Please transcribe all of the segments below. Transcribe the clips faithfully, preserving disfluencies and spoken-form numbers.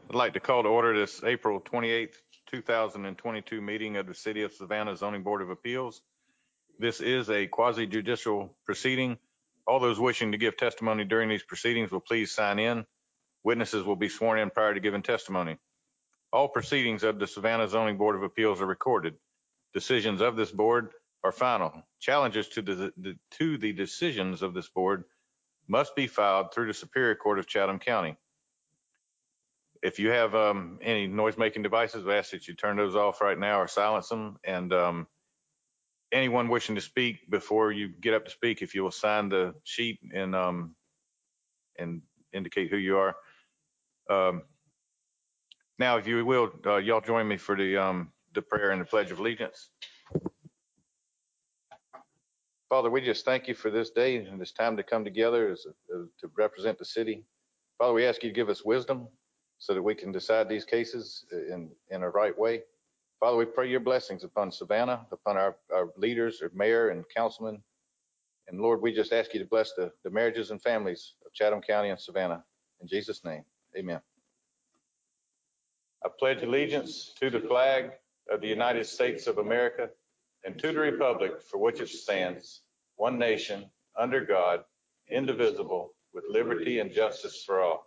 I'd like to call to order this April twenty-eighth, two thousand twenty-two meeting of the City of Savannah Zoning Board of Appeals. This is a quasi-judicial proceeding. All those wishing to give testimony during these proceedings will please sign in. Witnesses will be sworn in prior to giving testimony. All proceedings of the Savannah Zoning Board of Appeals are recorded. Decisions of this board are final. Challenges to the, the, to the decisions of this board must be filed through the Superior Court of Chatham County. If you have um, any noise-making devices, we ask that you turn those off right now or silence them. And um, anyone wishing to speak, before you get up to speak, if you will sign the sheet and um, and indicate who you are. Um, now, if you will, uh, y'all join me for the um, the prayer and the Pledge of Allegiance. Father, we just thank you for this day and this time to come together as, as to represent the city. Father, we ask you to give us wisdom so that we can decide these cases in, in a right way. Father, we pray your blessings upon Savannah, upon our, our leaders, our mayor and councilmen. And Lord, we just ask you to bless the, the marriages and families of Chatham County and Savannah. In Jesus' name, amen. I pledge allegiance to the flag of the United States of America and to the republic for which it stands, one nation, under God, indivisible, with liberty and justice for all.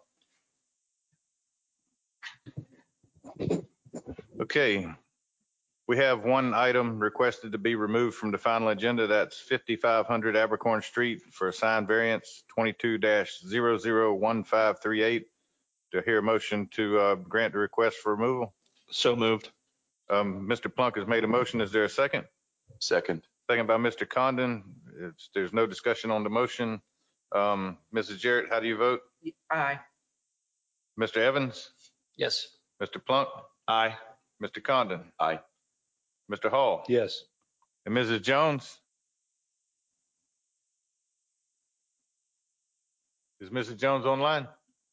Okay, we have one item requested to be removed from the final agenda. That's fifty-five hundred Abercorn Street for a sign variance twenty-two dash zero zero one five three eight. Do I hear a motion to uh, grant the request for removal? So moved. Um, Mister Plunk has made a motion. Is there a second? Second. Second by Mister Condon. It's, there's no discussion on the motion. Um, Missus Jarrett, how do you vote? Aye. Mister Evans? Yes. Mister Plunk? Aye. Mister Condon? Aye. Mister Hall? Yes. And Missus Jones? Is Missus Jones online?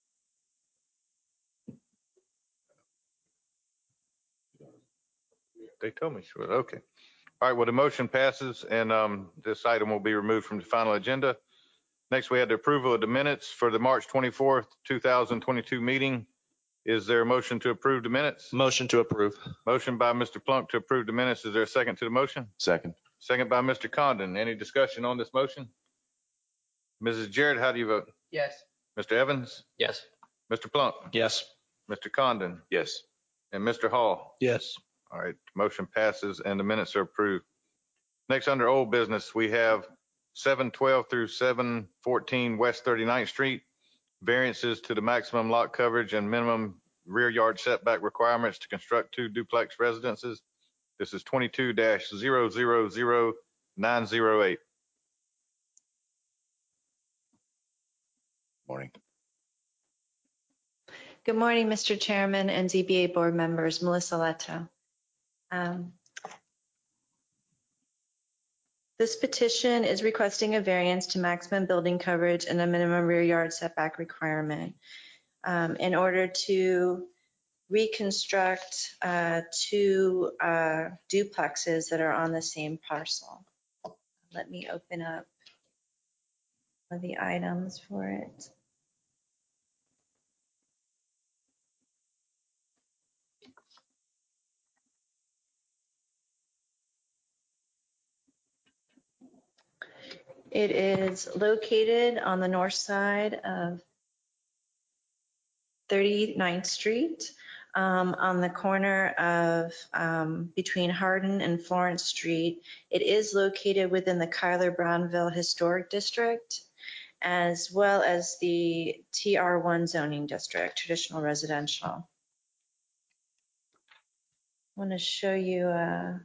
They told me she was. Okay. All right. Well, the motion passes, and um, this item will be removed from the final agenda. Next, we had the approval of the minutes for the March twenty-fourth, two thousand twenty-two meeting. Is there a motion to approve the minutes? Motion to approve. Motion by Mister Plunk to approve the minutes. Is there a second to the motion? Second. Second by Mister Condon. Any discussion on this motion? Missus Jarrett, how do you vote? Yes. Mister Evans? Yes. Mister Plunk? Yes. Mister Condon? Yes. And Mister Hall? Yes. All right, motion passes and the minutes are approved. Next, under old business, we have seven twelve through seven fourteen West thirty-ninth Street, variances to the maximum lot coverage and minimum rear yard setback requirements to construct two duplex residences. This is twenty-two dash zero zero zero nine zero eight. Morning. Good morning, Mister Chairman and Z B A board members. Melissa Leto. Um, this petition is requesting a variance to maximum building coverage and a minimum rear yard setback requirement um, in order to reconstruct uh, two uh, duplexes that are on the same parcel. Let me open up the items for it. It is located on the north side of thirty-ninth Street, um, on the corner of um, between Hardin and Florence Street. It is located within the Cuyler Brownville Historic District, as well as the T R one zoning district, traditional residential. I want to show you a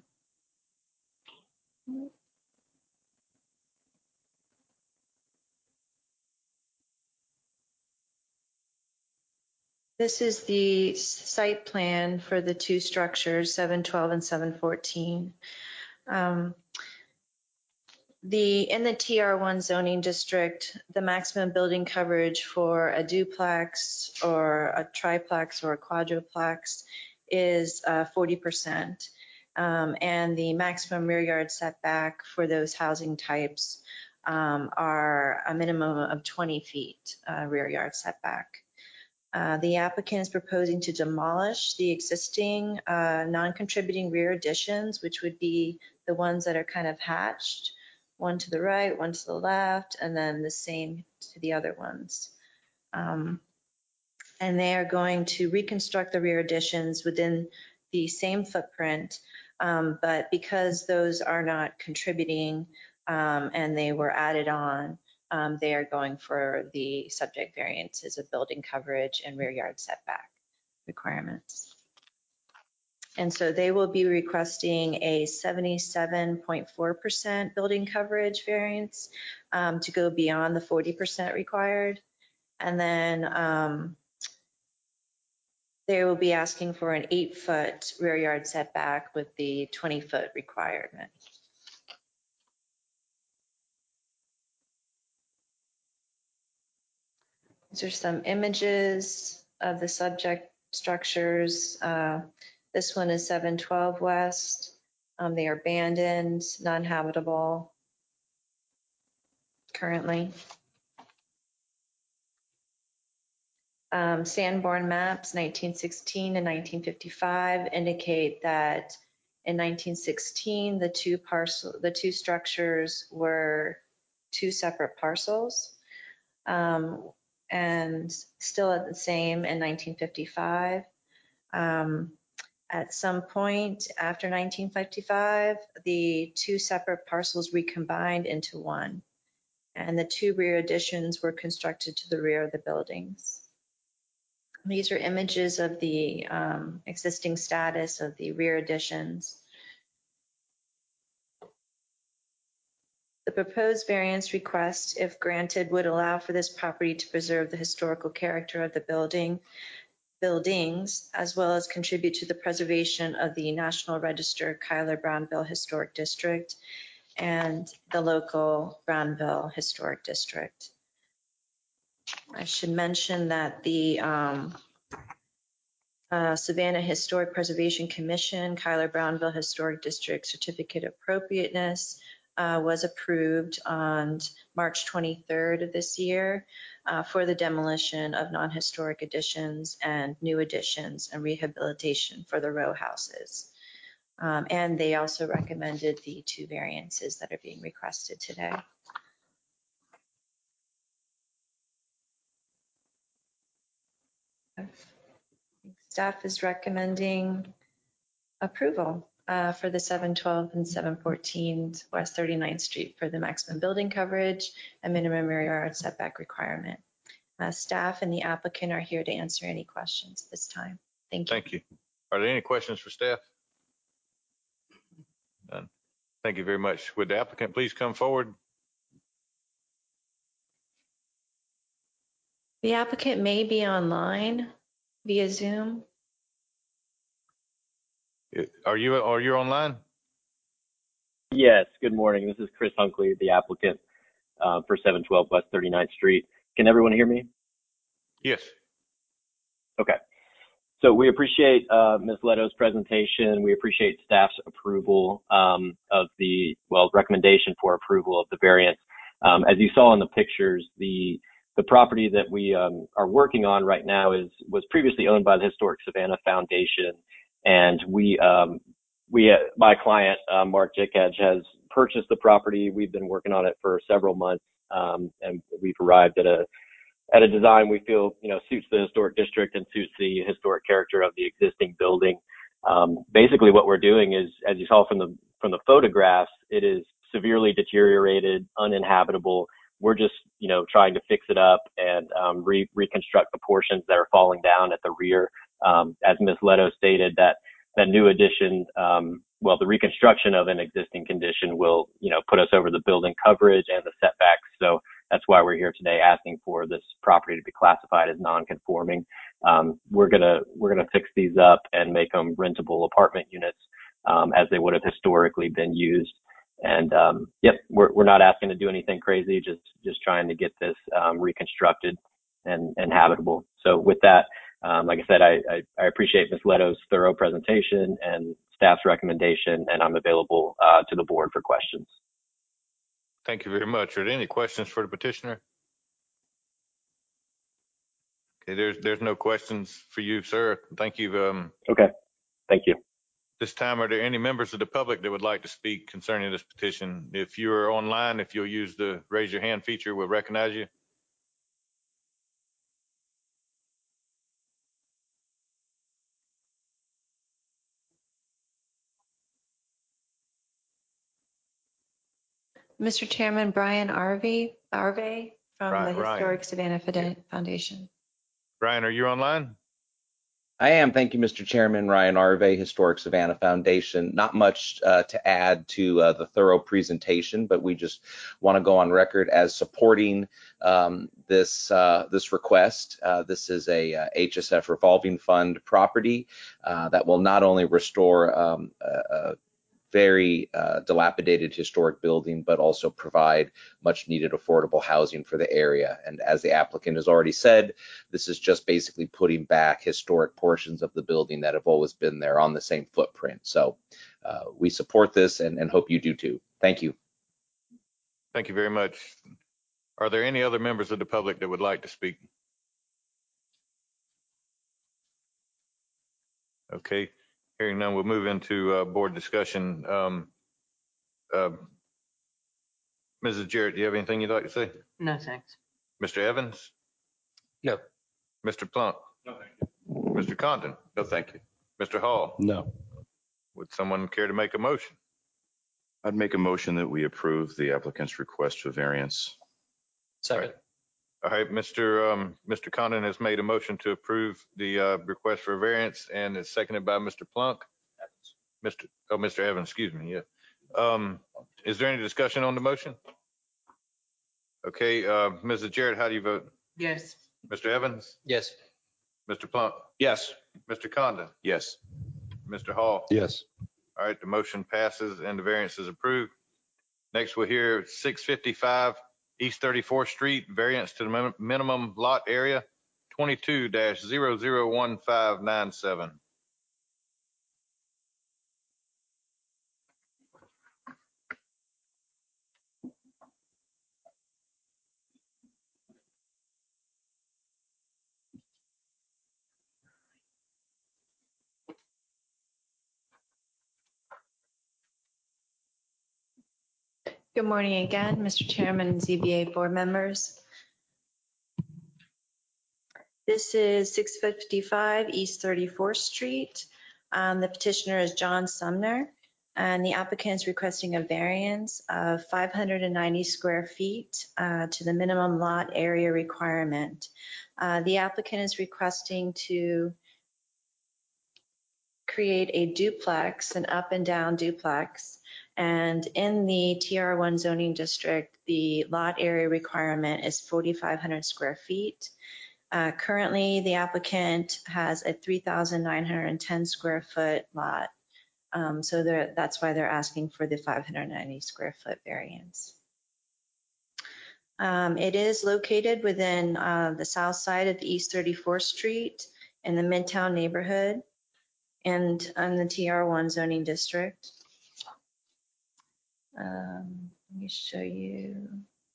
This is the site plan for the two structures, seven twelve and seven fourteen. Um, the in the T R one zoning district, the maximum building coverage for a duplex or a triplex or a quadruplex is uh, forty percent. Um, and the maximum rear yard setback for those housing types um, are a minimum of twenty feet uh, rear yard setback. Uh, The applicant is proposing to demolish the existing uh, non-contributing rear additions, which would be the ones that are kind of hatched, one to the right, one to the left, and then the same to the other ones. Um, And they are going to reconstruct the rear additions within the same footprint. Um, But because those are not contributing um, and they were added on, um, they are going for the subject variances of building coverage and rear yard setback requirements. And so they will be requesting a seventy-seven point four percent building coverage variance um, to go beyond the forty percent required. And then um, they will be asking for an eight-foot rear yard setback with the twenty-foot requirement. These are some images of the subject structures. Uh, This one is seven twelve West. Um, They are abandoned, non-habitable currently. Um, Sanborn maps, nineteen sixteen and nineteen fifty-five, indicate that in nineteen sixteen, the two parcel, the two structures were two separate parcels. Um, and still at the same in nineteen fifty-five. Um, at some point after nineteen fifty-five, the two separate parcels recombined into one, and the two rear additions were constructed to the rear of the buildings. These are images of the um, existing status of the rear additions. The proposed variance request, if granted, would allow for this property to preserve the historical character of the building, buildings, as well as contribute to the preservation of the National Register Cuyler Brownville Historic District and the local Brownville Historic District. I should mention that the um, Uh, Savannah Historic Preservation Commission, Cuyler Brownville Historic District Certificate of Appropriateness uh, was approved on March twenty-third of this year uh, for the demolition of non-historic additions and new additions and rehabilitation for the row houses. Um, and they also recommended the two variances that are being requested today. Staff is recommending approval uh, for the seven twelve and seven fourteen West thirty-ninth Street for the maximum building coverage and minimum rear yard setback requirement. Uh, Staff and the applicant are here to answer any questions this time. Thank you. Thank you. Are there any questions for staff? None. Thank you very much. Would the applicant please come forward? The applicant may be online via Zoom. Are you, are you online? Yes, good morning. This is Chris Hunkley, the applicant uh, for seven twelve West thirty-ninth Street. Can everyone hear me? Yes. Okay. So we appreciate uh, Miz Leto's presentation. We appreciate staff's approval um, of the, well, recommendation for approval of the variance. Um, as you saw in the pictures, the the property that we um, are working on right now is was previously owned by the Historic Savannah Foundation, and we um, we uh, my client uh, Mark Jickhedge has purchased the property. We've been working on it for several months, um, and we've arrived at a at a design we feel, you know, suits the historic district and suits the historic character of the existing building. Um, basically what we're doing is, as you saw from the, from the photographs, it is severely deteriorated, uninhabitable. We're just, you know, trying to fix it up and um, re reconstruct the portions that are falling down at the rear. Um, as Miz Leto stated, that, that new addition, um, well, the reconstruction of an existing condition will, you know, put us over the building coverage and the setbacks. So that's why we're here today asking for this property to be classified as non-conforming. Um, we're gonna we're gonna fix these up and make them rentable apartment units um, as they would have historically been used. And um, yep, we're we're not asking to do anything crazy, just just trying to get this um, reconstructed and, and habitable. So with that, um, like I said, I, I, I appreciate Miz Leto's thorough presentation and staff's recommendation, and I'm available uh, to the board for questions. Thank you very much. Are there any questions for the petitioner? Okay, there's, there's no questions for you, sir. Thank you. Um, Okay, thank you. This time, are there any members of the public that would like to speak concerning this petition? If you are online, if you'll use the raise your hand feature, we'll recognize you. Mister Chairman, Brian Arvey, Arvey from the Ryan, Ryan. Historic Savannah Fide- Foundation. Brian, are you online? I am. Thank you, Mister Chairman. Ryan Arvey, Historic Savannah Foundation. Not much uh, to add to uh, the thorough presentation, but we just want to go on record as supporting um, this uh, this request. Uh, this is a uh, H S F revolving fund property uh, that will not only restore um, a, a very uh, dilapidated historic building, but also provide much needed affordable housing for the area. And as the applicant has already said, this is just basically putting back historic portions of the building that have always been there on the same footprint. So uh, we support this and, and hope you do too. Thank you. Thank you very much. Are there any other members of the public that would like to speak? Okay, hearing none, we'll move into uh, board discussion. Um, uh, Missus Jarrett, do you have anything you'd like to say? No, thanks. Mister Evans? No. Mister Plunk? No, thank you. Mister Condon? No, thank you. Mister Hall? No. Would someone care to make a motion? I'd make a motion that we approve the applicant's request for variance. Second. All right, Mister Um, Mister Condon has made a motion to approve the uh, request for variance and is seconded by Mister Plunk. Mister Oh, Mister Evans, excuse me. Yeah. Um, is there any discussion on the motion? Okay, uh, Missus Jarrett, how do you vote? Yes. Mister Evans, Yes. Mister Plunk, Yes. Mister Condon, Yes. Mister Hall. Yes. All right, the motion passes and the variance is approved. Next, we'll hear six fifty-five East thirty-fourth Street, variance to the min- minimum lot area, twenty-two dash zero zero one five nine seven. Good morning again, Mister Chairman and Z B A board members. This is six fifty-five East thirty-fourth Street. Um, the petitioner is John Sumner, and the applicant is requesting a variance of five hundred ninety square feet uh, to the minimum lot area requirement. Uh, the applicant is requesting to create a duplex, an up and down duplex. And in the T R one zoning district, the lot area requirement is forty-five hundred square feet. Uh, currently, the applicant has a three thousand nine hundred ten square foot lot. Um, so that's why they're asking for the five hundred ninety square foot variance. Um, it is located within uh, the south side of East thirty-fourth Street in the Midtown neighborhood and on the T R one zoning district. Um, let me show you.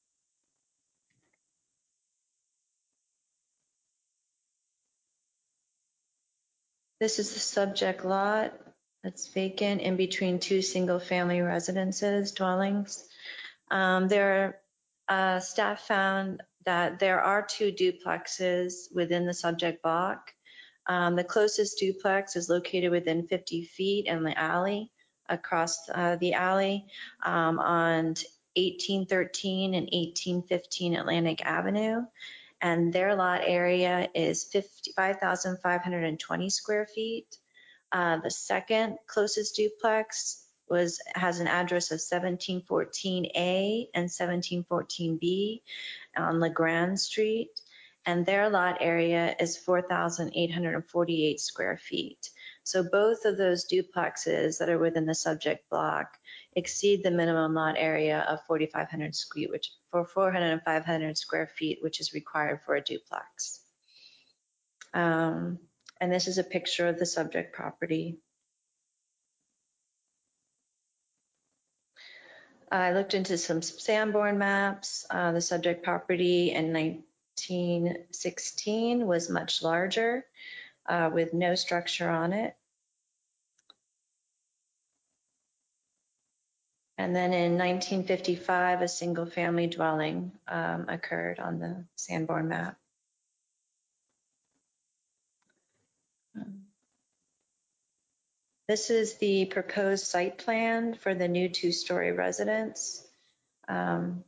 This is the subject lot that's vacant in between two single-family residences, dwellings. Um, there, uh, staff found that there are two duplexes within the subject block. Um, the closest duplex is located within fifty feet in the alley, across uh, the alley um, on eighteen thirteen and eighteen fifteen Atlantic Avenue. And their lot area is five thousand five hundred twenty square feet. Uh, the second closest duplex was has an address of seventeen fourteen A and seventeen fourteen B on LeGrand Street, and their lot area is four thousand eight hundred forty-eight square feet. So both of those duplexes that are within the subject block exceed the minimum lot area of forty-five hundred square, which for four hundred and five hundred square feet, which is required for a duplex. Um, and this is a picture of the subject property. I looked into some Sanborn maps. Uh, the subject property in nineteen sixteen was much larger uh, with no structure on it. And then in nineteen fifty-five, a single family dwelling um, occurred on the Sanborn map. This is the proposed site plan for the new two-story residence. Um,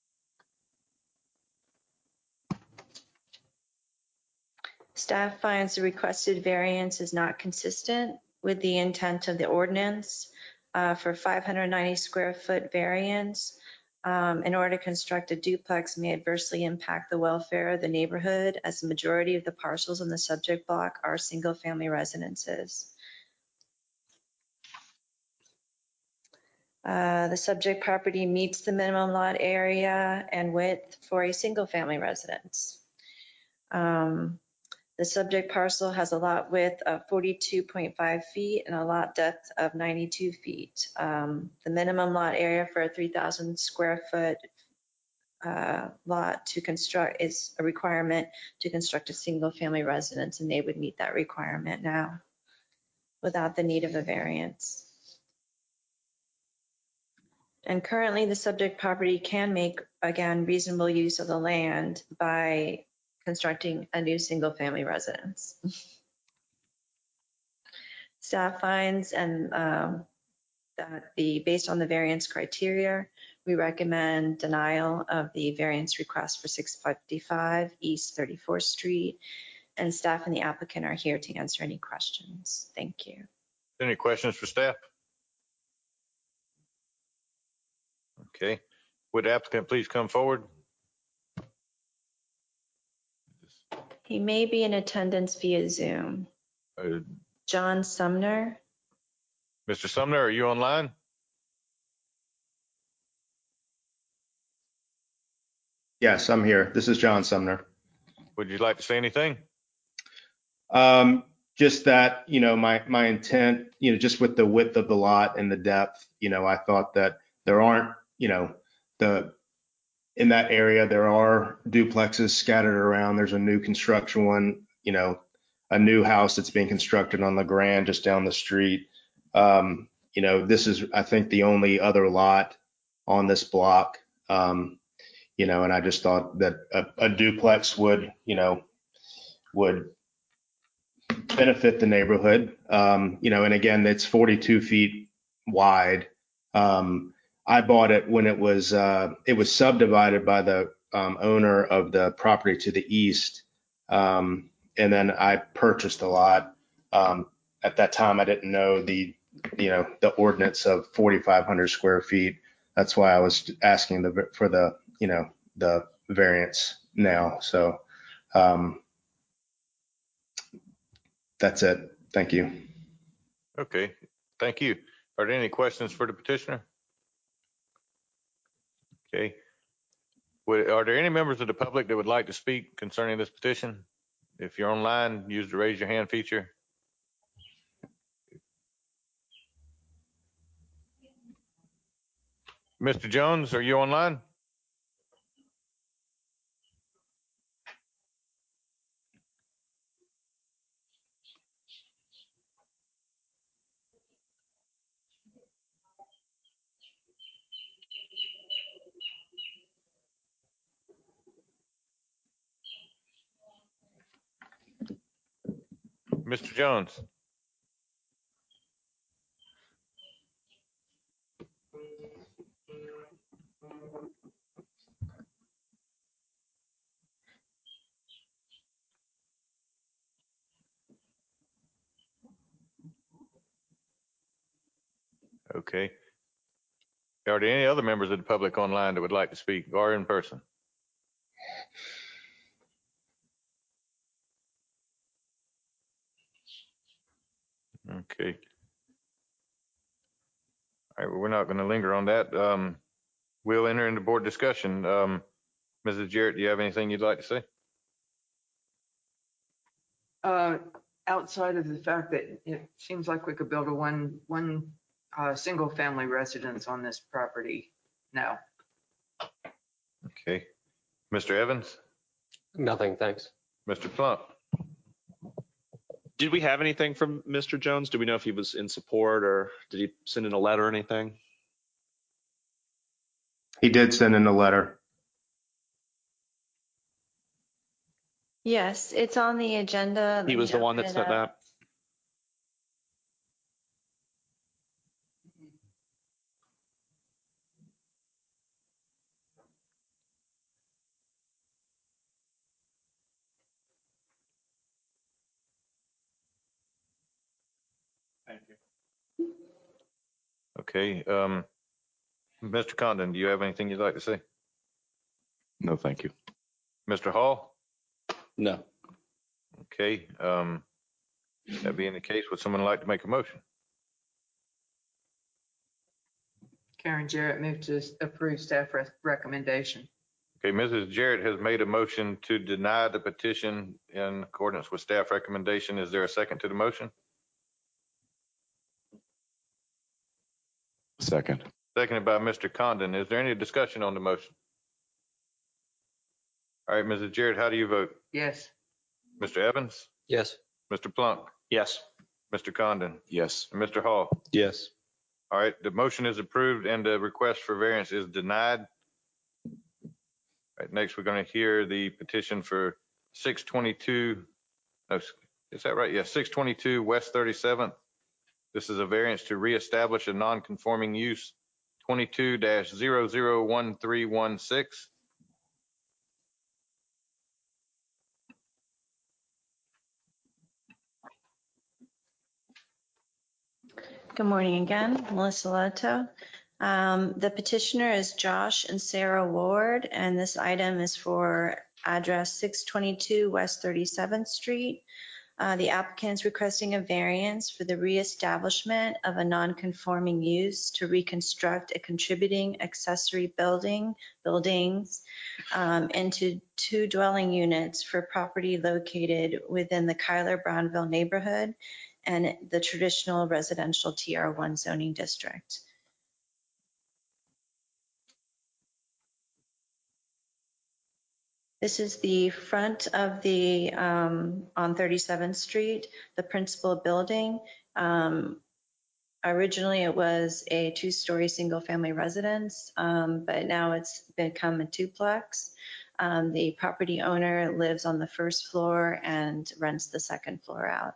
Staff finds the requested variance is not consistent with the intent of the ordinance uh, for five hundred ninety square foot variance. Um, in order to construct a duplex may adversely impact the welfare of the neighborhood, as the majority of the parcels in the subject block are single family residences. Uh, the subject property meets the minimum lot area and width for a single family residence. Um, the subject parcel has a lot width of forty-two point five feet and a lot depth of ninety-two feet. Um, the minimum lot area for a three thousand square foot uh, lot to construct is a requirement to construct a single family residence, and they would meet that requirement now without the need of a variance. And currently, the subject property can make, again, reasonable use of the land by constructing a new single-family residence. Staff finds and um, that the, based on the variance criteria, we recommend denial of the variance request for six fifty-five East thirty-fourth Street, and staff and the applicant are here to answer any questions. Thank you. Any questions for staff? Okay. Would the applicant please come forward? He may be in attendance via Zoom. Uh, John Sumner. Mister Sumner, are you online? Yes, I'm here. This is John Sumner. Would you like to say anything? Um, just that, you know, my, my intent, you know, just with the width of the lot and the depth, you know, I thought that there aren't, you know, the, in that area, there are duplexes scattered around. There's a new construction one, you know, a new house that's being constructed on the Grand just down the street. Um, you know, this is, I think, the only other lot on this block. Um, you know, and I just thought that a, a duplex would, you know, would benefit the neighborhood. Um, you know, and again, it's forty-two feet wide. Um, I bought it when it was, uh, it was subdivided by the um, owner of the property to the east. Um, and then I purchased a lot. Um, at that time, I didn't know the, you know, the ordinance of forty-five hundred square feet. That's why I was asking the, for the, you know, the variance now. So um, that's it. Thank you. Okay, thank you. Are there any questions for the petitioner? Okay. Would, are there any members of the public that would like to speak concerning this petition? If you're online, use the raise your hand feature. Mister Jones, are you online? Mister Jones. Okay. Are there any other members of the public online that would like to speak or in person? Okay. All right, well, we're not going to linger on that. Um, we'll enter into board discussion. Um, Missus Jarrett, do you have anything you'd like to say? Uh, outside of the fact that it seems like we could build a one, one, uh, single family residence on this property now. Okay. Mister Evans? Nothing, thanks. Mister Plump. Did we have anything from Mister Jones? Do we know if he was in support or did he send in a letter or anything? He did send in a letter. Yes, it's on the agenda. Let He me was the one open that it sent up. that? Thank you. Okay, um, Mister Condon, do you have anything you'd like to say? No, thank you. Mister Hall? No. Okay, um, that being the case, would someone like to make a motion? Karen Jarrett moved to approve staff re- recommendation. Okay, Missus Jarrett has made a motion to deny the petition in accordance with staff recommendation. Is there a second to the motion? Second. Seconded by Mister Condon. Is there any discussion on the motion? All right, Missus Jarrett, how do you vote? Yes. Mister Evans? Yes. Mister Plunk? Yes. Mister Condon? Yes. And Mister Hall? Yes. All right, the motion is approved and the request for variance is denied. All right, next we're going to hear the petition for six twenty-two. No, is that right? Yeah, six twenty-two West thirty-seventh. This is a variance to reestablish a non-conforming use, twenty-two dash zero zero one three one six. Good morning again, Melissa Leto. Um, the petitioner is Josh and Sarah Ward, and this item is for address six twenty-two West thirty-seventh Street. Uh, the applicant is requesting a variance for the reestablishment of a non-conforming use to reconstruct a contributing accessory building, buildings um, into two dwelling units for property located within the Kyler Brownville neighborhood and the traditional residential T R one zoning district. This is the front of the, um, on thirty-seventh Street, the principal building. Um, originally it was a two-story single-family residence, um, but now it's become a duplex. Um, the property owner lives on the first floor and rents the second floor out.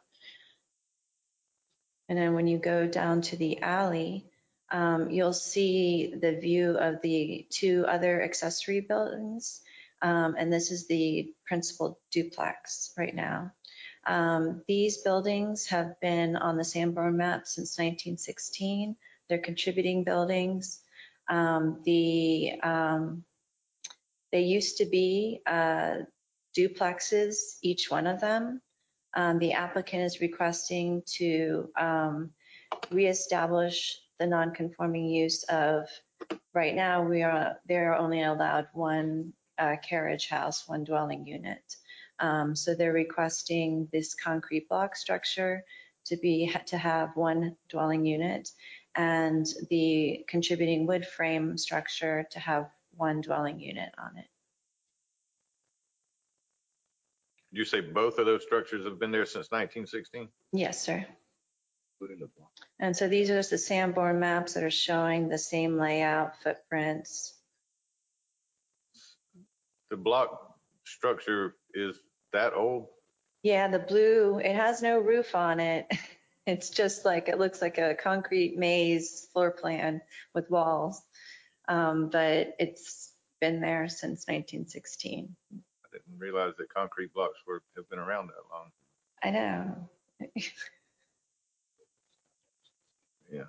And then when you go down to the alley, um, you'll see the view of the two other accessory buildings. Um, and this is the principal duplex right now. Um, these buildings have been on the Sanborn map since nineteen sixteen. They're contributing buildings. Um, the um, they used to be uh, duplexes, each one of them. Um, the applicant is requesting to um, reestablish the non-conforming use of, right now we are, they're only allowed one uh, carriage house, one dwelling unit. Um, so they're requesting this concrete block structure to be, to have one dwelling unit and the contributing wood frame structure to have one dwelling unit on it. Did you say both of those structures have been there since nineteen sixteen? Yes, sir. And so these are just the Sanborn maps that are showing the same layout, footprints. The block structure is that old? Yeah, the blue, it has no roof on it. It's just like, it looks like a concrete maze floor plan with walls. Um, but it's been there since nineteen sixteen. I didn't realize that concrete blocks were, have been around that long. I know. Yeah.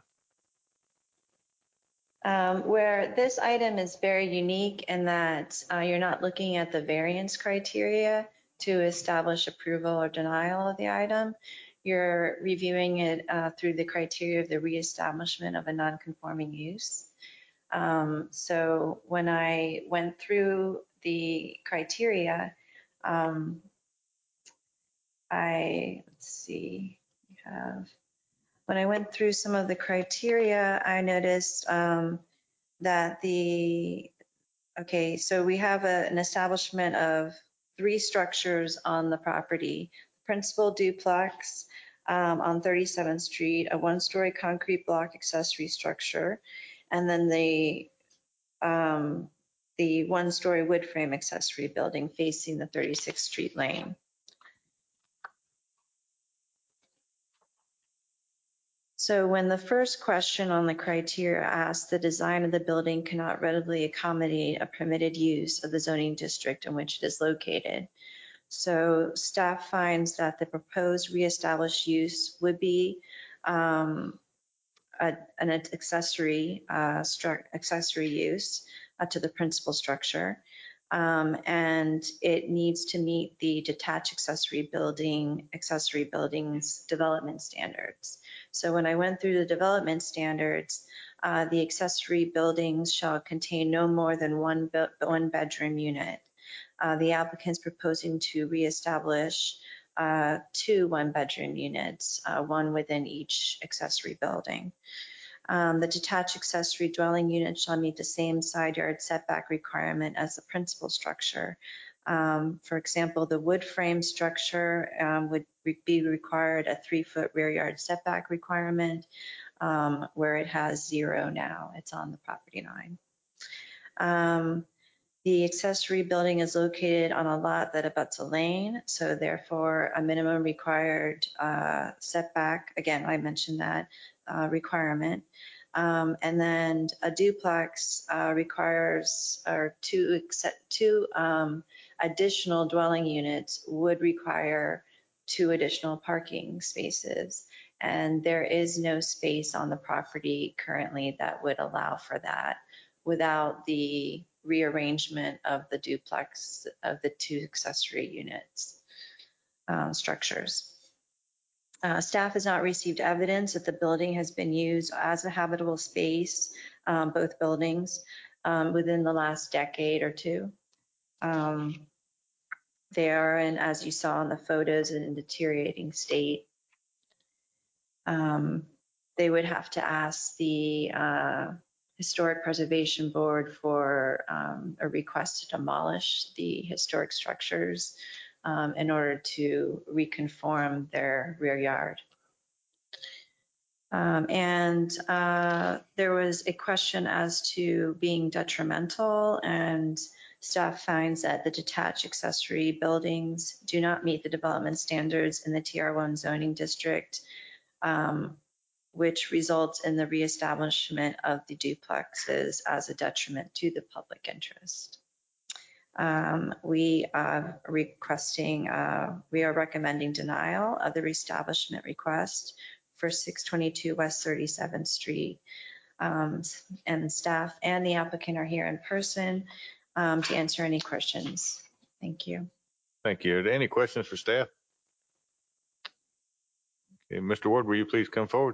Um, where this item is very unique in that uh, you're not looking at the variance criteria to establish approval or denial of the item. You're reviewing it uh, through the criteria of the reestablishment of a non-conforming use. Um, so when I went through the criteria, um, I, let's see, we have, when I went through some of the criteria, I noticed um, that the, okay, so we have a, an establishment of three structures on the property. Principal duplex um, on thirty-seventh Street, a one-story concrete block accessory structure, and then the um, the one-story wood frame accessory building facing the thirty-sixth Street lane. So when the first question on the criteria asks, the design of the building cannot readily accommodate a permitted use of the zoning district in which it is located. So staff finds that the proposed reestablished use would be um, a, an accessory uh, stru- accessory use uh, to the principal structure. Um, and it needs to meet the detached accessory building, accessory buildings development standards. So when I went through the development standards, uh, the accessory buildings shall contain no more than one, be- one bedroom unit. Uh, the applicant's proposing to reestablish uh, two one bedroom units, uh, one within each accessory building. Um, the detached accessory dwelling unit shall meet the same side yard setback requirement as the principal structure. Um, for example, the wood frame structure um, would re- be required a three foot rear yard setback requirement, um, where it has zero now. It's on the property line. Um, the accessory building is located on a lot that abuts a lane, so therefore a minimum required uh, setback, again, I mentioned that uh, requirement. Um, and then a duplex uh, requires, or two, except two um, additional dwelling units would require two additional parking spaces. And there is no space on the property currently that would allow for that without the rearrangement of the duplex of the two accessory units uh, structures. Uh, staff has not received evidence that the building has been used as a habitable space, um, both buildings, um, within the last decade or two. Um, they are, and as you saw in the photos, in a deteriorating state. Um, they would have to ask the uh, Historic Preservation Board for um, a request to demolish the historic structures um, in order to reconform their rear yard. Um, and uh, there was a question as to being detrimental, and staff finds that the detached accessory buildings do not meet the development standards in the T R one zoning district, um, which results in the reestablishment of the duplexes as a detriment to the public interest. Um, we are requesting, uh, we are recommending denial of the reestablishment request for six twenty-two West thirty-seventh Street. Um, and staff and the applicant are here in person um, to answer any questions. Thank you. Thank you. Are there any questions for staff? Okay, Mister Ward, will you please come forward?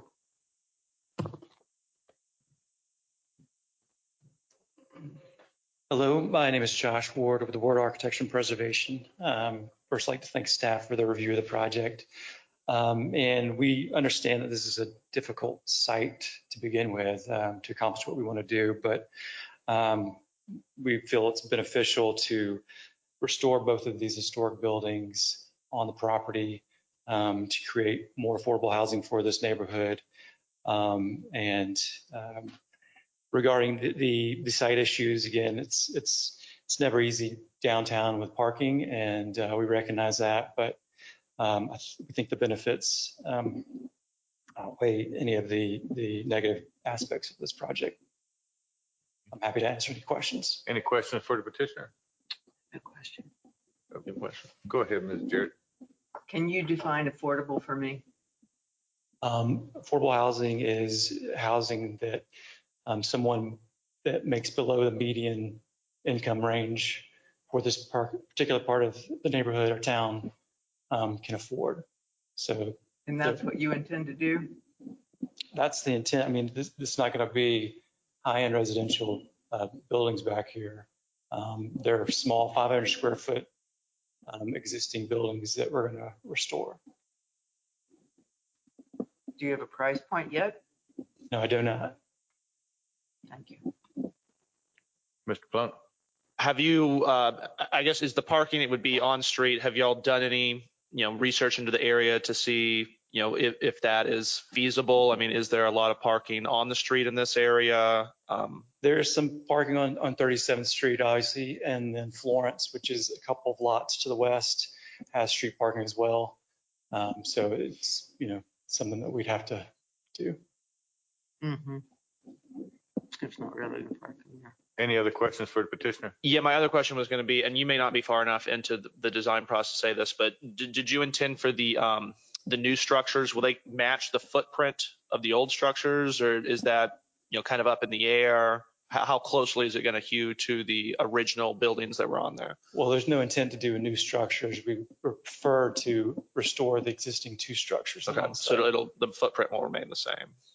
Hello, my name is Josh Ward with the Ward Architecture and Preservation. Um, first, I'd like to thank staff for the review of the project. Um, and we understand that this is a difficult site to begin with um, to accomplish what we want to do, but um, we feel it's beneficial to restore both of these historic buildings on the property um, to create more affordable housing for this neighborhood. Um, and um, regarding the, the, the site issues, again, it's it's it's never easy downtown with parking, and uh, we recognize that, but um, I th- think the benefits um, outweigh any of the, the negative aspects of this project. I'm happy to answer any questions. Any questions for the petitioner? No question. Okay, question. Go ahead, Miz Jarrett. Can you define affordable for me? Um, affordable housing is housing that um, someone that makes below the median income range for this par- particular part of the neighborhood or town um, can afford. So And that's what you intend to do? that's the intent. I mean, this, this is not going to be high-end residential uh, buildings back here. Um, they're small, five hundred square foot um, existing buildings that we're going to restore. Do you have a price point yet? No, I do not. Thank you. Mister Plunk. have you, uh, I guess, is the parking, it would be on street. Have y'all done any, you know, research into the area to see, you know, if, if that is feasible? I mean, is there a lot of parking on the street in this area? Um, There's some parking on, on thirty-seventh Street, obviously, and then Florence, which is a couple of lots to the west, has street parking as well. Um, so it's, you know, something that we'd have to do. Mm-hmm. It's not really the parking there. Any other questions for the petitioner? Yeah, my other question was going to be, and you may not be far enough into the, the design process to say this, but did, did you intend for the um, the new structures, will they match the footprint of the old structures, or is that, you know, kind of up in the air? How, how closely is it going to hew to the original buildings that were on there? Well, there's no intent to do new structures. We prefer to restore the existing two structures. Okay, on so site. it'll the footprint will remain the same.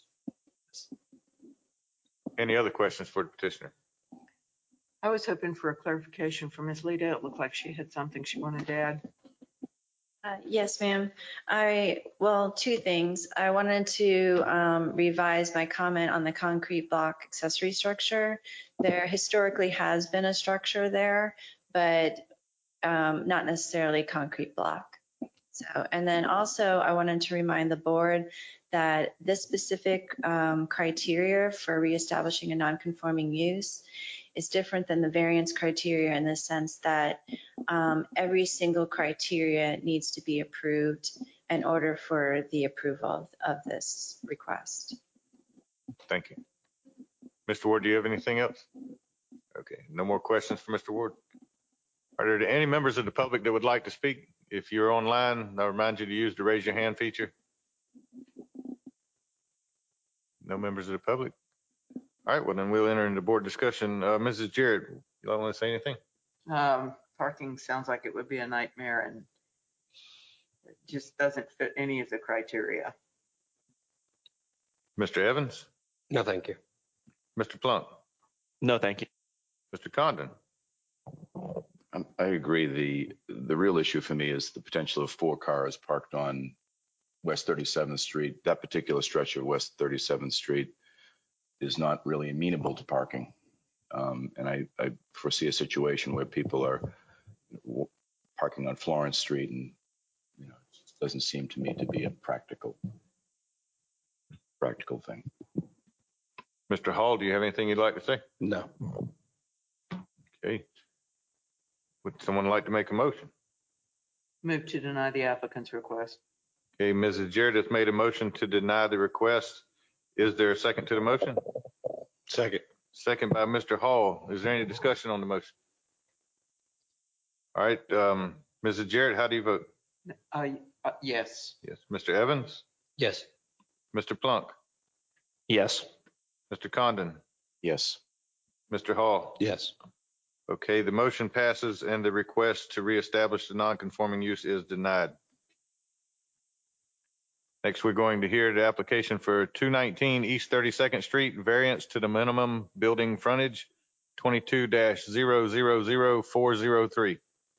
Any other questions for the petitioner? I was hoping for a clarification from Miz Lita. It looked like she had something she wanted to add. Uh, Yes, ma'am. I, well, two things. I wanted to um, revise my comment on the concrete block accessory structure. There historically has been a structure there, but um, not necessarily concrete block. So, and then also I wanted to remind the board that this specific um, criteria for reestablishing a non-conforming use is different than the variance criteria in the sense that um, every single criteria needs to be approved in order for the approval of this request. Thank you. Mister Ward, do you have anything else? Okay, no more questions for Mister Ward. Are there any members of the public that would like to speak? If you're online, I remind you to use the raise your hand feature. No members of the public? All right, well then we'll enter into board discussion. Uh, Missus Jarrett, you don't want to say anything? Um, parking sounds like it would be a nightmare and it just doesn't fit any of the criteria. Mister Evans? No, thank you. Mister Plunk? No, thank you. Mister Condon? Um, I agree. The, the real issue for me is the potential of four cars parked on West thirty-seventh Street. That particular stretch of West thirty-seventh Street is not really amenable to parking. Um, and I, I foresee a situation where people are parking on Florence Street, and you know, it just doesn't seem to me to be a practical, practical thing. Mister Hall, do you have anything you'd like to say? No. Okay. Would someone like to make a motion? Move to deny the applicant's request. Okay, Missus Jarrett has made a motion to deny the request. Is there a second to the motion? Second. Second by Mister Hall. Is there any discussion on the motion? All right, um, Missus Jarrett, how do you vote? Uh, uh, yes. Yes. Mister Evans? Yes. Mister Plunk? Yes. Mister Condon? Yes. Mister Hall? Yes. Okay, the motion passes and the request to reestablish the non-conforming use is denied. Next, we're going to hear the application for two nineteen East thirty-second Street, variance to the minimum building frontage, twenty-two dash zero zero zero four zero three.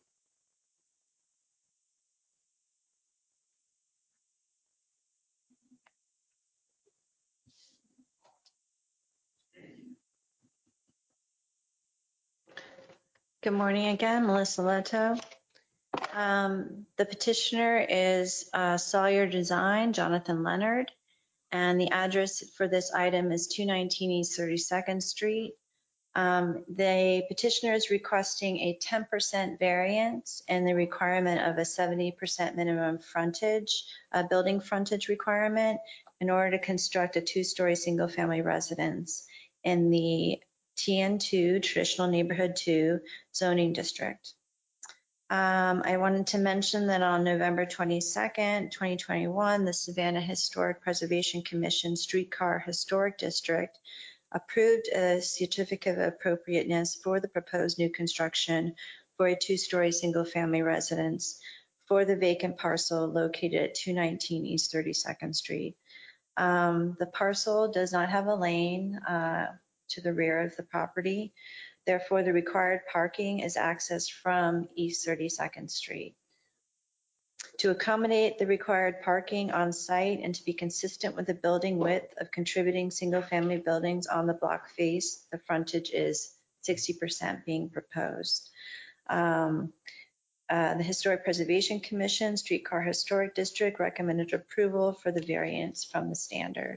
Good morning again, Melissa Leto. Um, the petitioner is uh, Sawyer Design, Jonathan Leonard, and the address for this item is two nineteen East thirty-second Street. Um, the petitioner is requesting a ten percent variance and the requirement of a seventy percent minimum frontage, uh, building frontage requirement in order to construct a two-story single-family residence in the T N two, Traditional Neighborhood two zoning district. Um, I wanted to mention that on November twenty-second, twenty twenty-one, the Savannah Historic Preservation Commission Streetcar Historic District approved a certificate of appropriateness for the proposed new construction for a two-story single-family residence for the vacant parcel located at two nineteen East thirty-second Street. Um, the parcel does not have a lane uh, to the rear of the property. Therefore, the required parking is accessed from East thirty-second Street. To accommodate the required parking on site and to be consistent with the building width of contributing single-family buildings on the block face, the frontage is sixty percent being proposed. Um, uh, The Historic Preservation Commission, Streetcar Historic District recommended approval for the variance from the standard.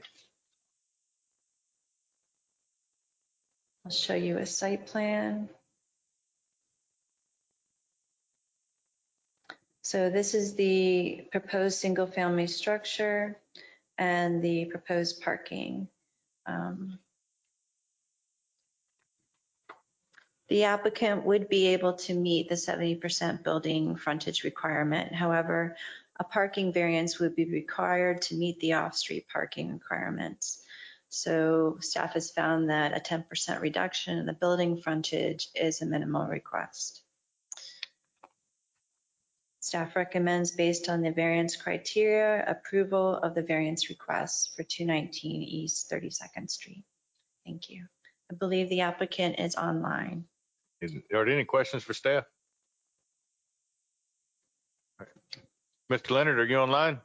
I'll show you a site plan. So this is the proposed single-family structure and the proposed parking. Um, The applicant would be able to meet the seventy percent building frontage requirement. However, a parking variance would be required to meet the off-street parking requirements. So staff has found that a ten percent reduction in the building frontage is a minimal request. Staff recommends, based on the variance criteria, approval of the variance request for two nineteen East thirty-second Street. Thank you. I believe the applicant is online. Is, are there any questions for staff? Mister Leonard, are you online?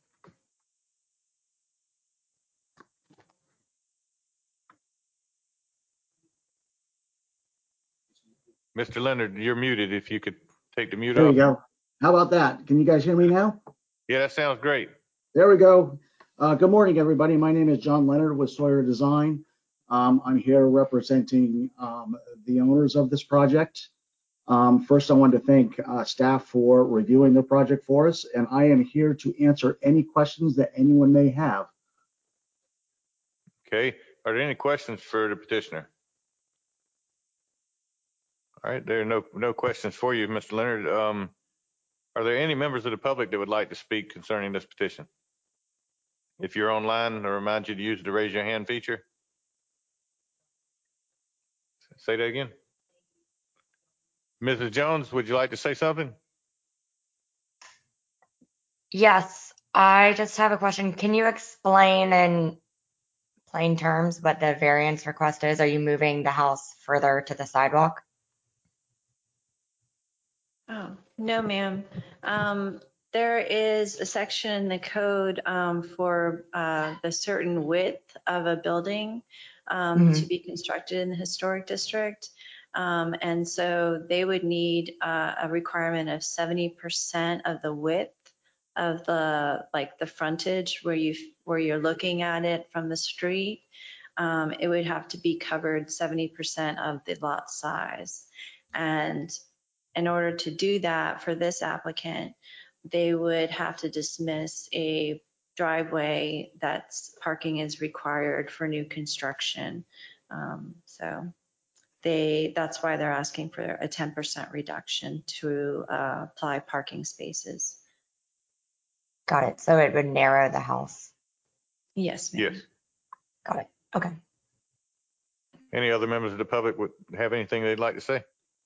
Mister Leonard, you're muted. If you could take the mute There off. you go. How about that? Can you guys hear me now? Yeah, that sounds great. There we go. Uh, good morning, everybody. My name is John Leonard with Sawyer Design. Um, I'm here representing um, the owners of this project. Um, first, I want to thank uh, staff for reviewing the project for us, and I am here to answer any questions that anyone may have. Okay. Are there any questions for the petitioner? All right, there are no no questions for you, Mister Leonard. Um, are there any members of the public that would like to speak concerning this petition? If you're online, I remind you to use the raise your hand feature. Say that again. Missus Jones, would you like to say something? Yes, I just have a question. Can you explain in plain terms what the variance request is? Are you moving the house further to the sidewalk? Oh, no, ma'am. Um, there is a section in the code um, for uh, the certain width of a building um, Mm-hmm. to be constructed in the historic district. Um, and so they would need uh, a requirement of seventy percent of the width of the, like the frontage where you, where you're looking at it from the street. Um, it would have to be covered seventy percent of the lot size. And in order to do that for this applicant, they would have to dismiss a driveway that's parking is required for new construction. Um, so they, that's why they're asking for a ten percent reduction to uh, apply parking spaces. Got it. So it would narrow the house. Yes, ma'am. Yes. Got it. Okay. Any other members of the public would have anything they'd like to say?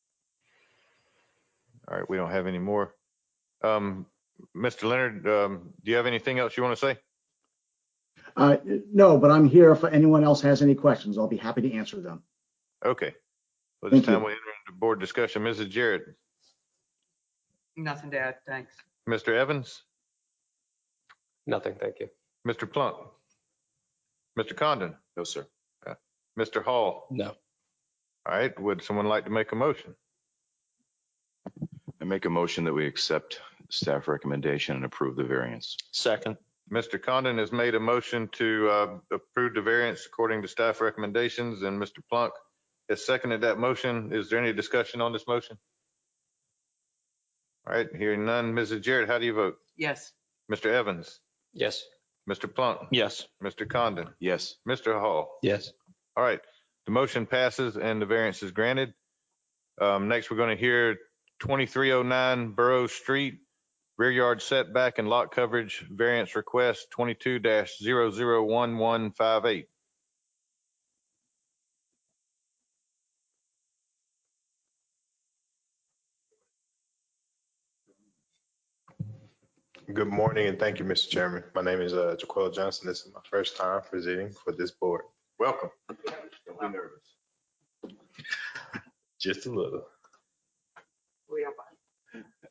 All right, we don't have any more. Um, Mister Leonard, um, do you have anything else you want to say? Uh, no, but I'm here if anyone else has any questions. I'll be happy to answer them. Okay. Well, Thank this time you. we enter into board discussion. Missus Jarrett, Nothing to add, thanks. Mister Evans, Nothing, thank you. Mister Plunk, Mister Condon, No, sir. Mister Hall. No. All right, would someone like to make a motion? I make a motion that we accept staff recommendation and approve the variance. Second. Mister Condon has made a motion to uh, approve the variance according to staff recommendations, and Mister Plunk has seconded that motion. Is there any discussion on this motion? All right, hearing none. Missus Jarrett, how do you vote? Yes. Mister Evans, Yes. Mister Plunk, Yes. Mister Condon, Yes. Mister Hall. Yes. All right, the motion passes and the variance is granted. Um, next, we're going to hear twenty-three oh nine Burroughs Street, rear yard setback and lot coverage variance request twenty-two dash zero zero one one five eight. Good morning and thank you, Mister Chairman. My name is uh, Jaquel Johnson. This is my first time presenting for this board. Welcome. Don't be nervous. Just a little. We are fine.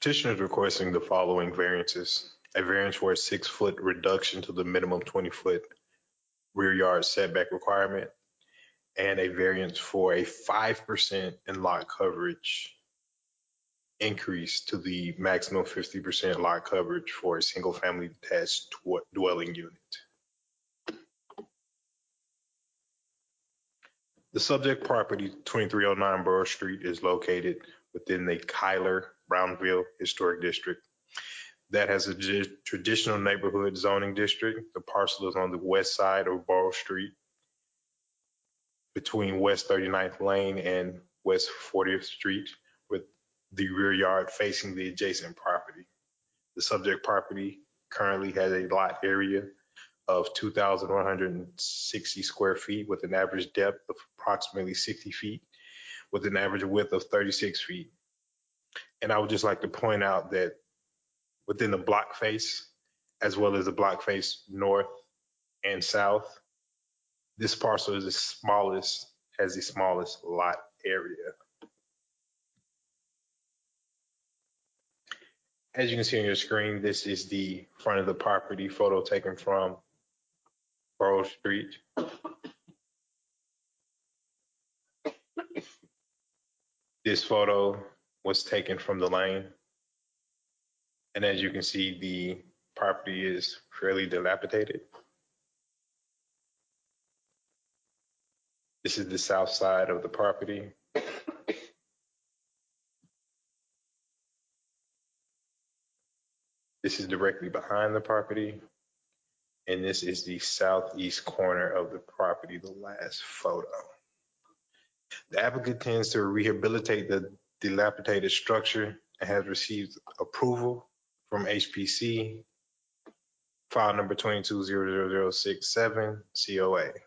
Petitioner is requesting the following variances. A variance for a six-foot reduction to the minimum twenty-foot rear yard setback requirement, and a variance for a five percent in lot coverage increase to the maximum fifty percent lot coverage for a single-family detached dw- dwelling unit. The subject property, twenty-three oh nine Borough Street, is located within the Kyler Brownville Historic District. That has a gi- traditional neighborhood zoning district. The parcel is on the west side of Borough Street between West thirty-ninth Lane and West fortieth Street, with the rear yard facing the adjacent property. The subject property currently has a lot area of two thousand one hundred sixty square feet with an average depth of approximately sixty feet with an average width of thirty-six feet. And I would just like to point out that within the block face, as well as the block face north and south, this parcel is the smallest, has the smallest lot area. As you can see on your screen, this is the front of the property photo taken from Borough Street. This photo was taken from the lane. And as you can see, the property is fairly dilapidated. This is the south side of the property. This is directly behind the property. And this is the southeast corner of the property, the last photo. The applicant intends to rehabilitate the dilapidated structure and has received approval from H P C, file number twenty-two zero zero zero six seven, C O A.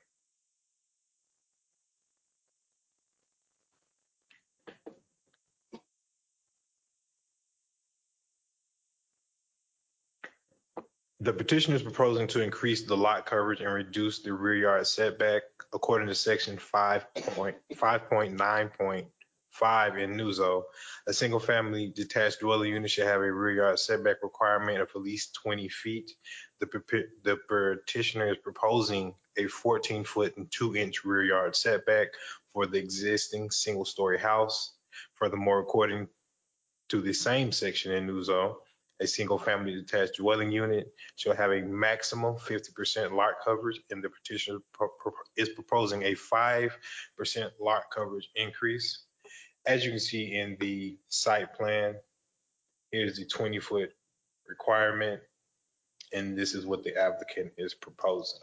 The petitioner is proposing to increase the lot coverage and reduce the rear yard setback according to section five point nine point five in Nuzo. A single family detached dwelling unit should have a rear yard setback requirement of at least twenty feet. The, the petitioner is proposing a fourteen foot and two inch rear yard setback for the existing single story house. Furthermore, according to the same section in Nuzo, a single family detached dwelling unit shall have a maximum fifty percent lot coverage, and the petitioner pro pro is proposing a five percent lot coverage increase. As you can see in the site plan, here's the twenty foot requirement, and this is what the applicant is proposing.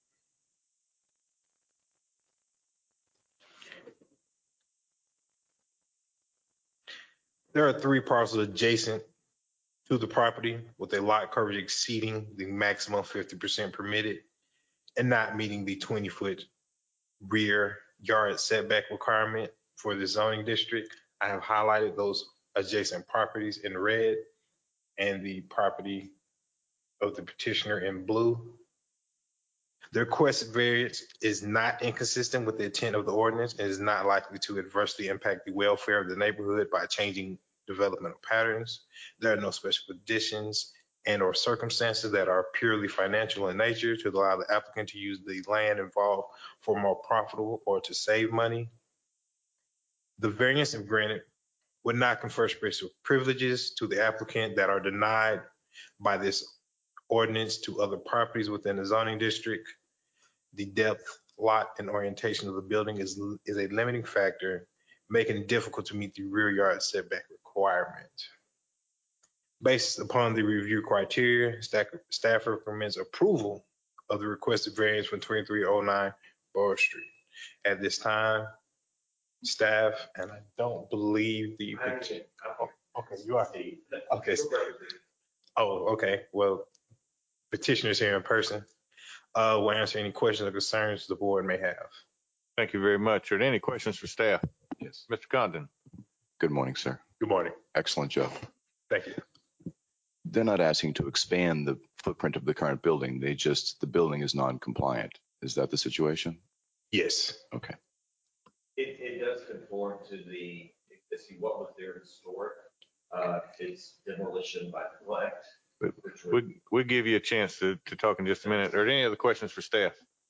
There are three parcels adjacent to the property with a lot coverage exceeding the maximum fifty percent permitted and not meeting the twenty foot rear yard setback requirement for the zoning district. I have highlighted those adjacent properties in red and the property of the petitioner in blue. The requested variance is not inconsistent with the intent of the ordinance and is not likely to adversely impact the welfare of the neighborhood by changing developmental patterns. There are no special conditions and or circumstances that are purely financial in nature to allow the applicant to use the land involved for more profitable or to save money. The variance, if granted, would not confer special privileges to the applicant that are denied by this ordinance to other properties within the zoning district. The depth, lot, and orientation of the building is, is a limiting factor, making it difficult to meet the rear yard setback requirement. Based upon the review criteria, staff, staff recommends approval of the requested variance from twenty-three oh nine Borough Street. At this time, staff, and I don't believe the, oh, okay, you are, okay. Oh, okay, well, petitioner's here in person. Uh, we'll answer any questions or concerns the board may have. Thank you very much. Are there any questions for staff? Yes. Mister Condon. Good morning, sir. Good morning. Excellent job. Thank you. They're not asking to expand the footprint of the current building. They just, the building is non-compliant. Is that the situation? Yes. Okay. It, it does conform to the, let's see, what was there historic uh, is demolition by neglect. which would- We'll, we'll give you a chance to, to talk in just a minute. Are there any other questions for staff?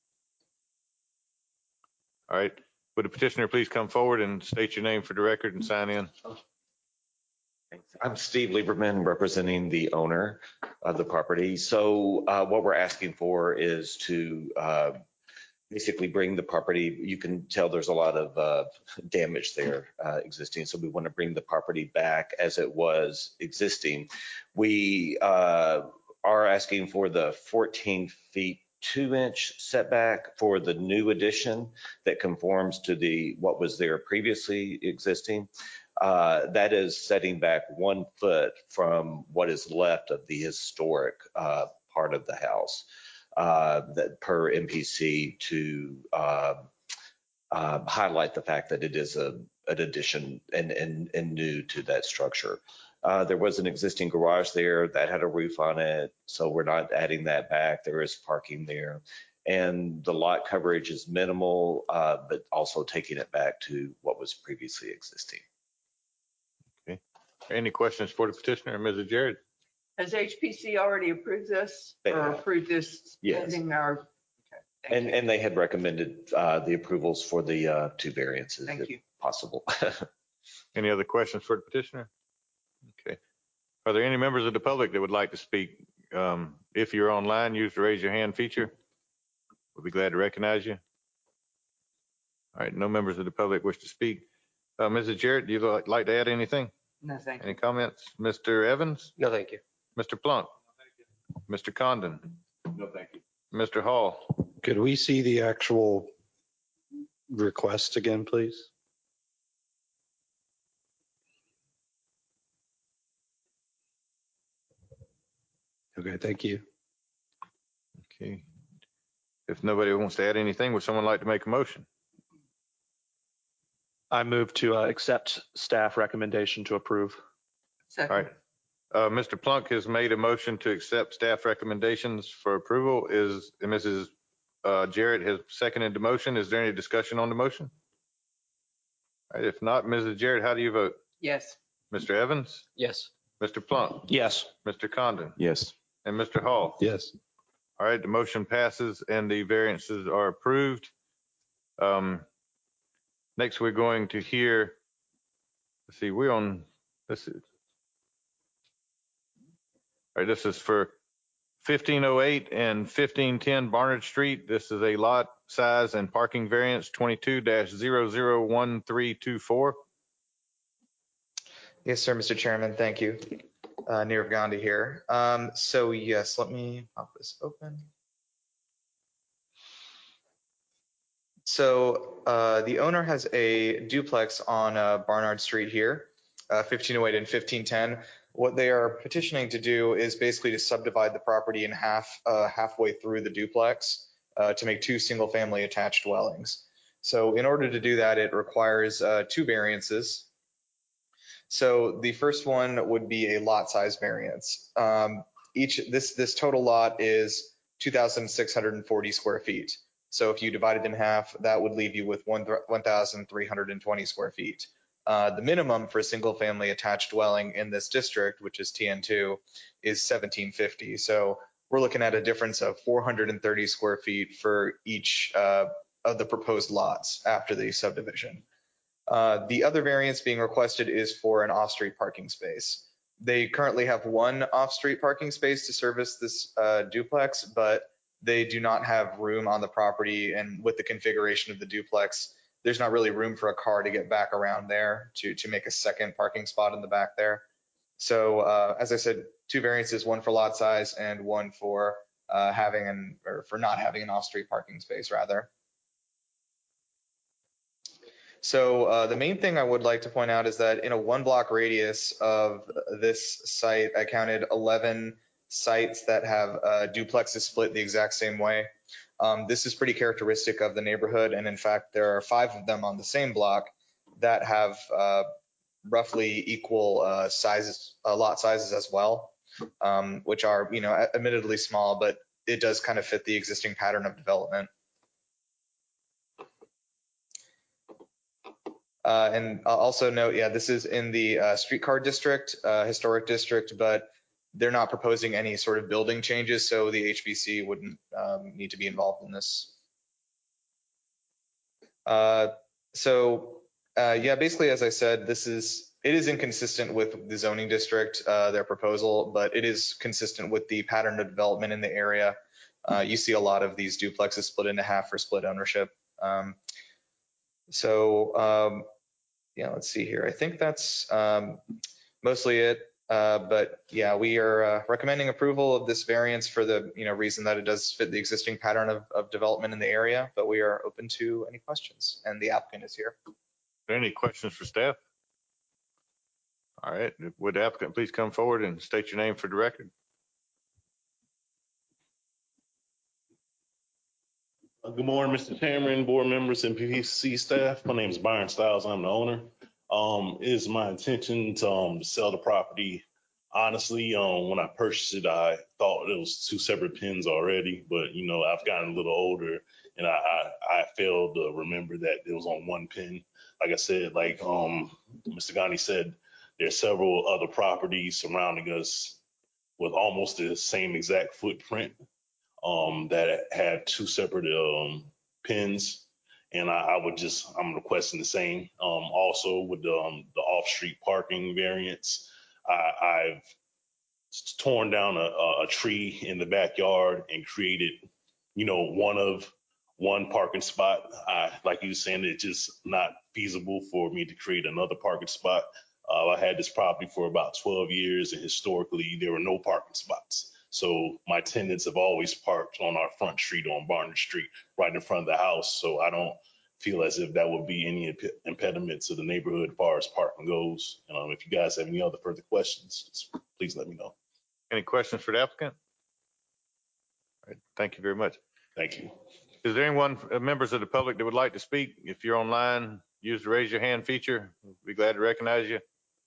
All right. Would the petitioner please come forward and state your name for the record and sign in? I'm Steve Lieberman, representing the owner of the property. So uh, what we're asking for is to uh, basically bring the property, you can tell there's a lot of uh, damage there uh, existing. So we want to bring the property back as it was existing. We uh, are asking for the fourteen feet two inch setback for the new addition that conforms to the what was there previously existing. Uh, that is setting back one foot from what is left of the historic uh, part of the house uh, that per M P C to uh, uh, highlight the fact that it is a, an addition and, and, and new to that structure. Uh, there was an existing garage there that had a roof on it, so we're not adding that back. There is parking there. And the lot coverage is minimal, uh, but also taking it back to what was previously existing. Okay. Any questions for the petitioner, Missus Jarrett? Has H P C already approved this They or have. approved this Yes. pending our? Okay, thank And, you. and they had recommended uh, the approvals for the uh, two variances Thank if you. possible. Any other questions for the petitioner? Okay. Are there any members of the public that would like to speak? Um, if you're online, use the raise your hand feature. We'll be glad to recognize you. All right, no members of the public wish to speak. Uh, Missus Jarrett, do you like, like to add anything? No, thank you. Any comments? Mister Evans? No, thank you. Mister Plunk? Mister Condon? No, thank you. Mister Hall? Could we see the actual request again, please? Okay, thank you. Okay. If nobody wants to add anything, would someone like to make a motion? I move to uh, accept staff recommendation to approve. All Second. right. Uh, Mister Plunk has made a motion to accept staff recommendations for approval. Is Missus Uh, Jarrett has seconded the motion. Is there any discussion on the motion? All right. If not, Missus Jarrett, how do you vote? Yes. Mister Evans? Yes. Mister Plunk? Yes. Mister Condon? Yes. And Mister Hall? Yes. All right, the motion passes and the variances are approved. Um, next, we're going to hear, let's see, we're on, this is, all right, this is for fifteen oh eight and fifteen ten Barnard Street. This is a lot size and parking variance twenty-two dash zero zero one three two four. Yes, sir, Mister Chairman. Thank you. Uh, Nirav Gandhi here. Um, so yes, let me pop this open. So uh, the owner has a duplex on uh, Barnard Street here, uh, fifteen oh eight and fifteen ten. What they are petitioning to do is basically to subdivide the property in half, uh, halfway through the duplex uh, to make two single-family attached dwellings. So in order to do that, it requires uh, two variances. So the first one would be a lot size variance. Um, each this this total lot is two thousand six hundred forty square feet. So if you divide it in half, that would leave you with one thousand three hundred twenty square feet. Uh, the minimum for a single family attached dwelling in this district, which is T N two, is seventeen fifty. So we're looking at a difference of four hundred thirty square feet for each uh, of the proposed lots after the subdivision. Uh, the other variance being requested is for an off-street parking space. They currently have one off-street parking space to service this uh, duplex, but they do not have room on the property. And with the configuration of the duplex, there's not really room for a car to get back around there to, to make a second parking spot in the back there. So uh, as I said, two variances, one for lot size and one for uh, having an, or for not having an off-street parking space rather. So uh, the main thing I would like to point out is that in a one block radius of this site, I counted eleven sites that have uh, duplexes split the exact same way. Um, this is pretty characteristic of the neighborhood. And in fact, there are five of them on the same block that have uh, roughly equal uh, sizes, uh, lot sizes as well, um, which are, you know, admittedly small, but it does kind of fit the existing pattern of development. Uh, and I'll also note, yeah, this is in the uh, streetcar district, uh, historic district, but they're not proposing any sort of building changes, so the H B C wouldn't um, need to be involved in this. Uh, so uh, yeah, basically, as I said, this is it is inconsistent with the zoning district, uh, their proposal, but it is consistent with the pattern of development in the area. Uh, you see a lot of these duplexes split into half for split ownership. Um, so um, yeah, let's see here. I think that's um, mostly it. Uh, but yeah, we are uh, recommending approval of this variance for the you know reason that it does fit the existing pattern of, of development in the area. But we are open to any questions, and the applicant is here. Are there any questions for staff? All right, would the applicant please come forward and state your name for the record? Uh, Good morning, Mister Chairman, board members, and P P C staff. My name is Byron Stiles. I'm the owner. Um, it is my intention to um, sell the property. Honestly, um, when I purchased it, I thought it was two separate pins already, but you know, I've gotten a little older, and I, I, I failed to remember that it was on one pin. Like I said, like um, Mister Ghani said, there's several other properties surrounding us with almost the same exact footprint um, that had two separate um, pins. And I, I would just, I'm requesting the same. Um, also with the, um, the off-street parking variance, I, I've torn down a, a tree in the backyard and created, you know, one of one parking spot. I, like you were saying, it's just not feasible for me to create another parking spot. Uh, I had this property for about twelve years, and historically there were no parking spots. So my tenants have always parked on our front street on Barnard Street, right in front of the house. So I don't feel as if that would be any imp- impediment to the neighborhood as far as parking goes. Um, if you guys have any other further questions, just please let me know. Any questions for the applicant? All right, thank you very much. Thank you. Is there anyone, uh, members of the public that would like to speak? If you're online, use the raise your hand feature. We'll be glad to recognize you.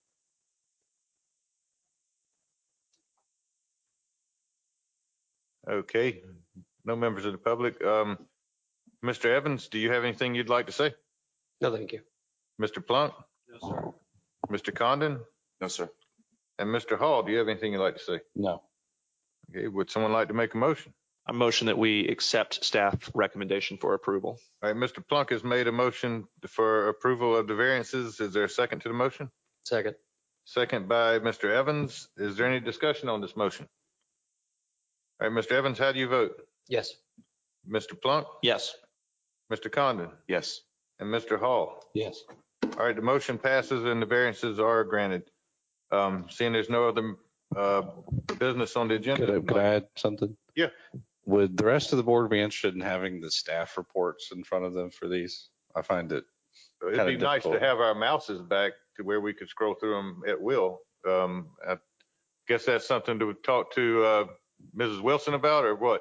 Okay, no members of the public. Um, Mister Evans, do you have anything you'd like to say? No, thank you. Mister Plunk? No, sir. Mister Condon? No, sir. And Mister Hall, do you have anything you'd like to say? No. Okay, would someone like to make a motion? I motion that we accept staff recommendation for approval. All right, Mister Plunk has made a motion for approval of the variances. Is there a second to the motion? Second. Second by Mister Evans. Is there any discussion on this motion? All right, Mister Evans, how do you vote? Yes. Mister Plunk, Yes. Mister Condon, Yes. and Mister Hall. Yes. All right, the motion passes and the variances are granted. Um, seeing there's no other uh, business on the agenda. Could I, could I add something? Yeah. Would the rest of the board be interested in having the staff reports in front of them for these? I find it It'd kind be of nice to difficult. have our mouses back to where we could scroll through them at will. Um, I guess that's something to talk to uh, Missus Wilson about, or what?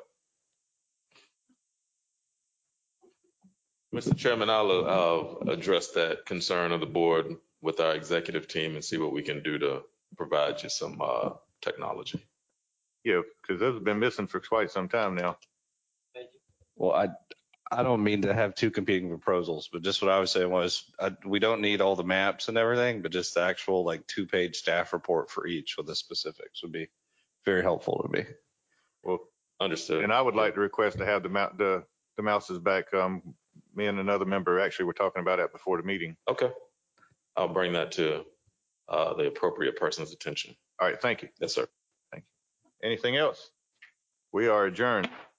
Mister Chairman, I'll uh, address that concern of the board with our executive team and see what we can do to provide you some uh, technology. Yeah, because those have been missing for quite some time now. Well, I, I don't mean to have two competing proposals, but just what I was saying was I, we don't need all the maps and everything, but just the actual like two page staff report for each with the specifics would be very helpful to me. Well, understood. And I would like to request to have the mou- the the mouses back. Um, me and another member actually were talking about that before the meeting. Okay. I'll bring that to uh, the appropriate person's attention. All right, thank you. Yes, sir. Thank you. Anything else? We are adjourned.